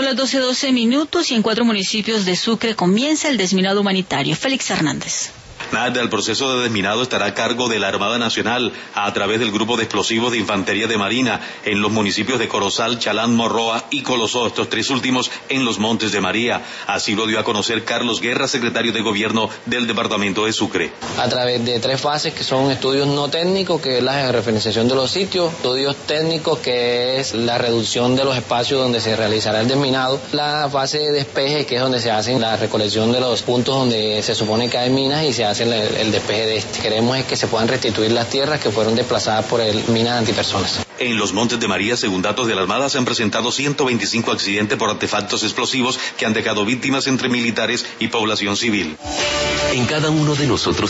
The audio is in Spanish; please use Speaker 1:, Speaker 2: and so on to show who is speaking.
Speaker 1: Son las 12:12 y en 4 municipios de Sucre comienza el desminado humanitario. Félix Hernández.
Speaker 2: El proceso de desminado estará a cargo de la Armada Nacional a través del Grupo de Explosivos de Infantería de Marina en los municipios de Corozal, Chalán, Morroa y Colosó, estos 3 últimos en los Montes de María. Así lo dio a conocer Carlos Guerra, secretario de Gobierno del Departamento de Sucre.
Speaker 3: A través de 3 fases que son estudios no técnicos, que es la referenciación de los sitios, estudios técnicos, que es la reducción de los espacios donde se realizará el desminado, la fase de despeje, que es donde se hace la recolección de los puntos donde se supone que hay minas y se hace el despeje de este. Queremos es que se puedan restituir las tierras que fueron desplazadas por minas antipersonas.
Speaker 2: En los Montes de María, según datos de la Armada, se han presentado 125 accidentes por artefactos explosivos que han dejado víctimas entre militares y población civil.
Speaker 4: En cada uno de nosotros